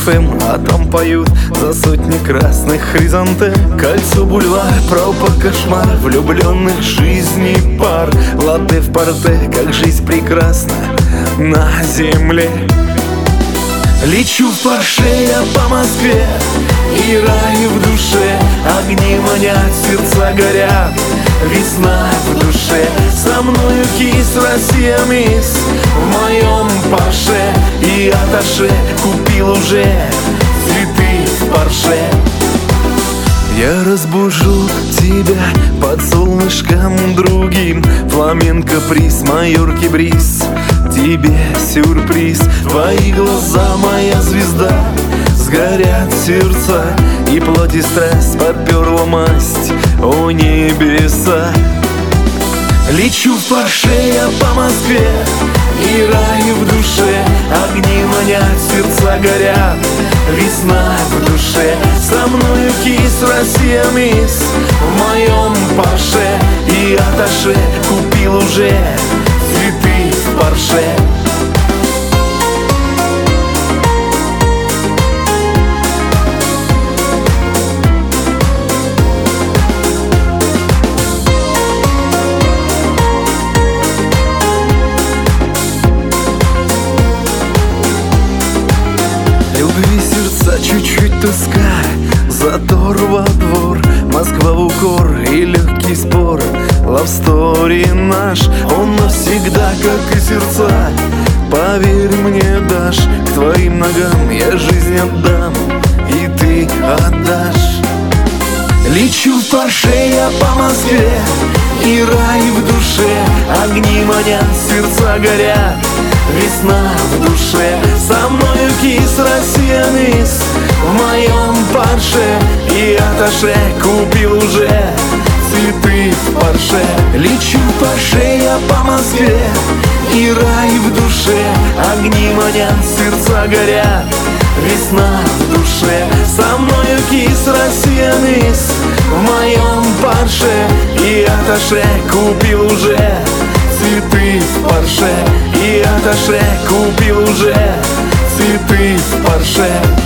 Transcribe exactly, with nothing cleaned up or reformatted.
эф эм, а там поют за сотни красных хризантем. Кольцо бульвар, пропа кошмар влюбленных жизней пар. Латте в порте, как жизнь прекрасна на земле. Лечу в Порше я по Москве, и рай в душе. Огни манят, сердца горят, весна в душе. Со мною кис, Россия мисс, в моем Порше. И аташе купил уже цветы в Порше. Я разбужу тебя под солнышком другим. Фламенко приз, Майорки бриз, тебе сюрприз. Твои глаза, моя звезда, сгорят сердца. И плоть и страсть подперла масть о небеса. Лечу в Порше я по Москве, и рай в душе. Огни манят, сердца горят, весна в душе. Со мною кис, Россия мисс, в моем Порше. И аташе купил уже цветы в Порше. Любви сердца чуть-чуть тоска, затор во двор, Москва в укор и легкий спор. Лавстори наш, он навсегда, как и сердца. Поверь мне, дашь, к твоим ногам я жизнь отдам, и ты отдашь. Лечу в Порше я по Москве, и рай в душе. Огни манят, сердца горят, весна в душе. Со мною кис, Россия мисс, в моем Порше. И аташе купил уже цветы в Порше. Лечу в Порше я по Москве, и рай в душе. Огни манят, сердца горят, весна в душе. Со мною кис, Россия мисс, в моем Порше. И аташе купил уже цветы в Порше. И аташе купил уже цветы в Порше.